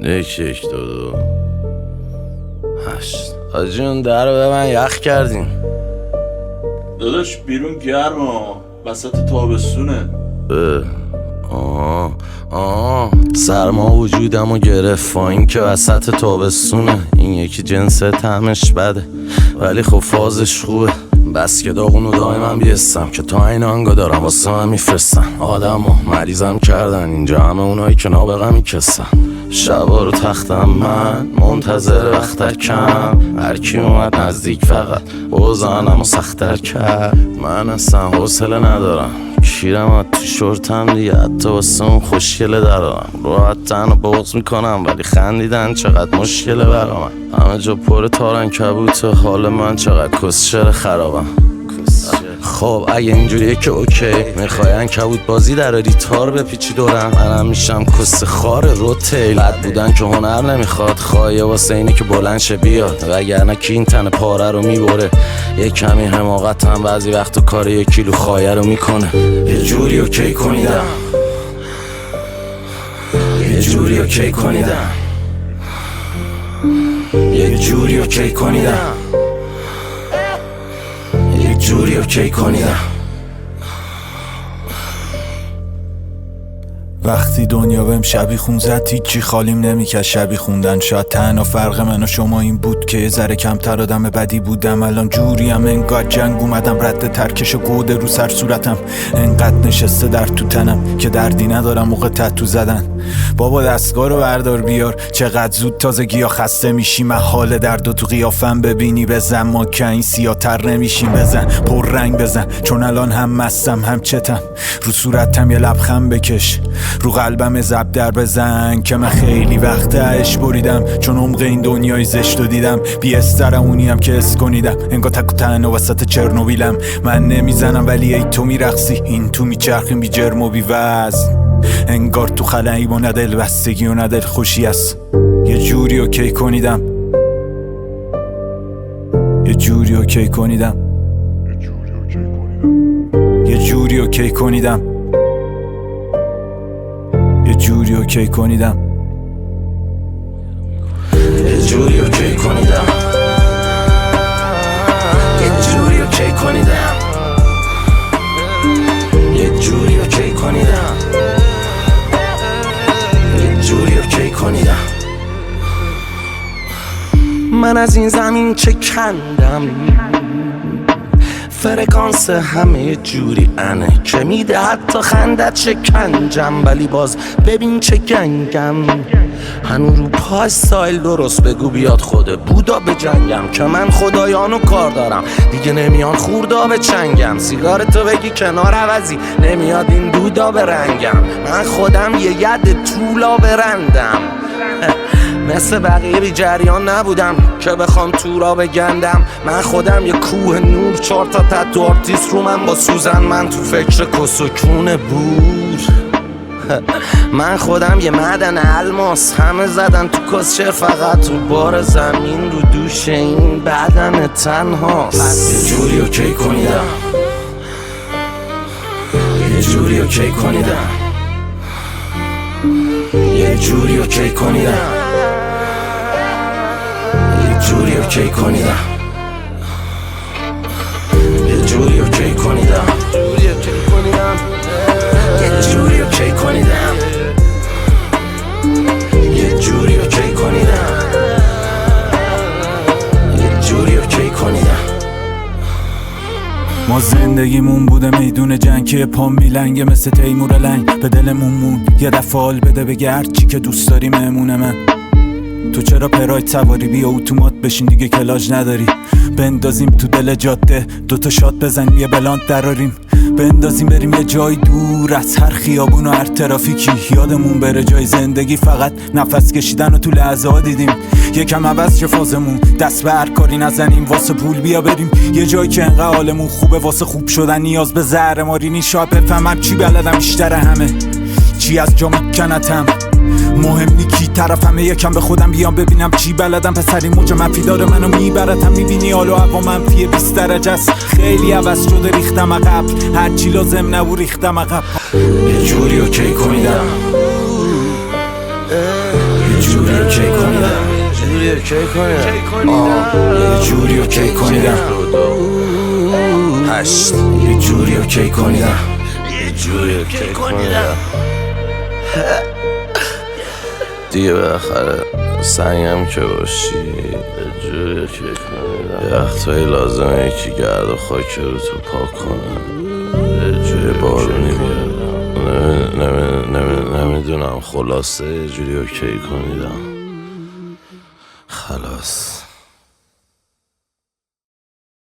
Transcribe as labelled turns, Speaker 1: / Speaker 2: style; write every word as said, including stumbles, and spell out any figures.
Speaker 1: یک یک دو دو هشت. حاجی اون در رو به من یخ کردین.
Speaker 2: داداش بیرون گرمه، وسط تابستونه.
Speaker 1: آه آه سرما وجودمو گرفت با این که وسط تابستونه. این یکی جنس طعمش بده ولی خب فازش خوبه. بس که داغونو دائما بیستم که تا این آنگا دارم واسه من میفرستن. آدمو مریضم کردن اینجا همه اونایی که نابغه میکسن. شبا رو تختم من منتظر وقتکم، هرکی اومد نزدیک فقط بزنم و سختر کرد. من اصلا حوصله ندارم کیرم تو شورتم دیگه، حتی واسه اون خوشگله درارم. راحت تن رو بغض میکنم ولی خندیدن چقدر مشکله برا من. همه جا پر تارن کبوته، حال من چقدر کسشر خرابم. خب اگه اینجوریه که اوکی، میخواین کبوت بازی دراری تار بپیچی دورم، منم میشم کس خار روتیل. بد بودن که هنر نمیخواد، خواهیه واسه اینه که بلند شه بیاد، وگرنه کی این تن پاره رو میبره. یه کمی حماقت هم بعضی وقت کار یه کیلو خایه رو میکنه. یه جوری اوکی کنیدم، یه جوری اوکی کنیدم، یه جوری اوکی کنیدم، یه جوری اوکی کنیدم.
Speaker 3: وقتی دنیا بهم شبی خون زد هیچی خالیم نمیکرد شبی خوندن. شاید تنها فرق من و شما این بود که یه ذره کمتر آدم بدی بودم. الان جوریم انگار جنگ اومدم، رد ترکش و گوده رو سر صورتم انقدر نشسته در تو تنم که دردی ندارم موقع تتو زدن. بابا دستگاه رو بردار بیار، چقدر زود تازگیا خسته میشی. من حال درد و تو قیافم ببینی بزن، ما که این سیاتر نمیشیم. بزن پر رنگ بزن چون الان هم مستم هم چتم. رو صورتم یه لبخند بکش، رو قلبم زب در بزن که من خیلی وقت عشق بریدم، چون عمق این دنیای زشت رو دیدم. بی استرم اونیم که اس کنیدم، انگار تک و تنها وسط چرنوبیلم. من نمیزنم ولی ای تو میرقصی، این تو میچرخیم بی جرم و بی وزن. انگار تو خلایی و ندل بستگی و ندل خوشی است. یه جوری اوکی کنیدم، یه جوری اوکی کنیدم، یه جوری اوکی کنیدم، یه جوری اوکی کنیدم،
Speaker 1: یه جوری اوکی کنیدم، یه جوری اوکی کنیدم، یه جوری اوکی کنیدم، یه جوری اوکی کنیدم. من از این زمین چه کندم، فرکانس همه جوری انه که میده حتی خندت شکنجم. ولی باز ببین چه گنگم، هنو رو پای سایل درست بگو بیاد خود بودا به جنگم. که من خدایانو کار دارم دیگه نمیان خوردا به چنگم. سیگارتو بگی کنار عوضی نمیاد این دودا به رنگم. من خودم یه ید طولا برندم، مثل بقیه بی جریان نبودم که بخوام تو را بگندم. من خودم یه کوه نور، چهار تا تتو آرتیست رو من با سوزن. من تو فکر کسکونه بود، من خودم یه معدن الماس. همه زدن تو کسچر فقط رو بار زمین، رو دوش این بدن تنهاست. یه جوری اوکی کنیدم، یه جوری اوکی کنیدم، یه جوری اوکی کنیدم، یه جوری اوکی کنیدم، یه جوری اوکی کنیدم، یه جوری اوکی کنیدم، یه جوری اوکی کنیدم، یه جوری اوکی کنیدم.
Speaker 3: ما زندگیمون بوده میدون جنگ که پام میلنگه مثل تیمور لنگ. به دلمون مون یه دفعه حال بده بگه هرچی که دوست داری مهمونه من. تو چرا پراید سواری بیا اتومات بشین دیگه کلاج نداری. بندازیم تو دل جاده دوتا شات بزنیم یه بلانت دراریم. بندازیم بریم یه جای دور از هر خیابون و هر ترافیکی. یادمون بره جای زندگی فقط نفس کشیدن و تو لحظه ها دیدیم. یکم عوض چه فازمون، دست به هر کاری نزنیم واسه پول بیا بریم یه جایی که انقدر حالمون خوبه. واسه خوب شدن نیاز به زهر ماری نی. شاید بفهمم چی بلدم بیشتر همه، چی از جا میکنتم مهم نی کی طرفمه. یکم به خودم بیام ببینم چی بلدم. پسری موج منفی داره منو میبرتم، میبینی حالو هوا منفی بیست درجه است. خیلی عوض شده ریختم عقب، هرچی لازم نبود ریختم عقب.
Speaker 1: یه جوری اوکی کنیدم،
Speaker 3: یه جوری اوکی کنیدم
Speaker 1: یه جوری اوکی کنیدم
Speaker 3: یه جوری اوکی کنیدم
Speaker 1: هشت
Speaker 3: یه جوری اوکی کنیدم
Speaker 1: یه جوری اوکی کنیدم دیگه بالاخره سنگم که باشی یه جوری اوکی کنیدم یه وقتایی لازمه یکی گرد و خاک رو تو پاک کنم یه جوری بارونی بیارم نمیدونم خلاصه یه جوری اوکی کنیدم خلاص